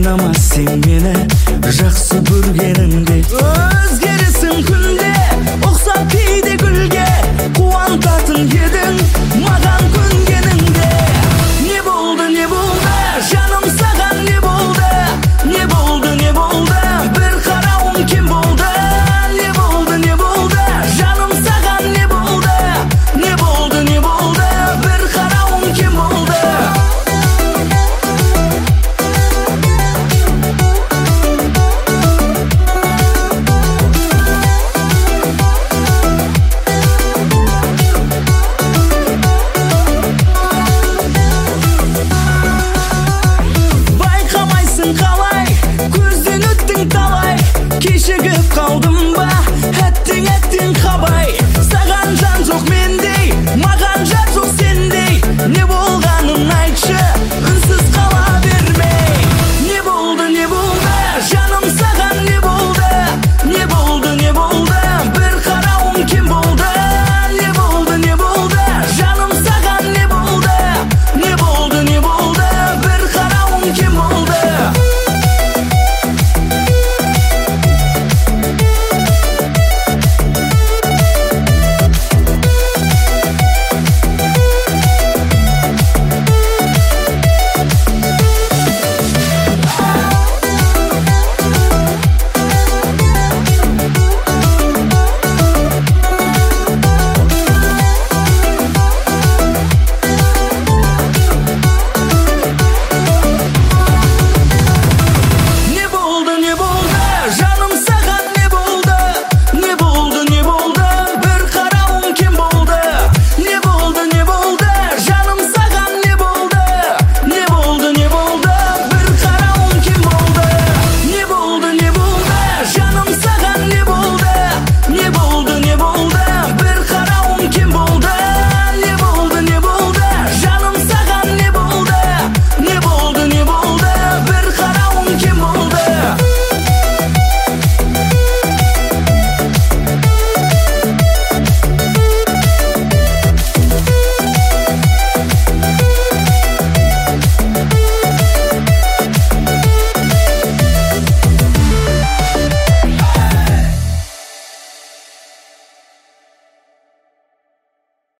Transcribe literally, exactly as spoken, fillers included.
қинама сен мені жақсы көргеніңде. Өзгерісің күнде ұқсап кейде гүлге, қуантатын едің маған көнгеніңде. Не болды, не болды, жаным саған не болды? Не болды, не болды, бір қарауым кем болды? Не болды, не болды, жаным саған не болды? Не болды, не болды, бір қарауым кем болды? Байқамайсың қалай, көзден өттің талай, кешігіп қалдым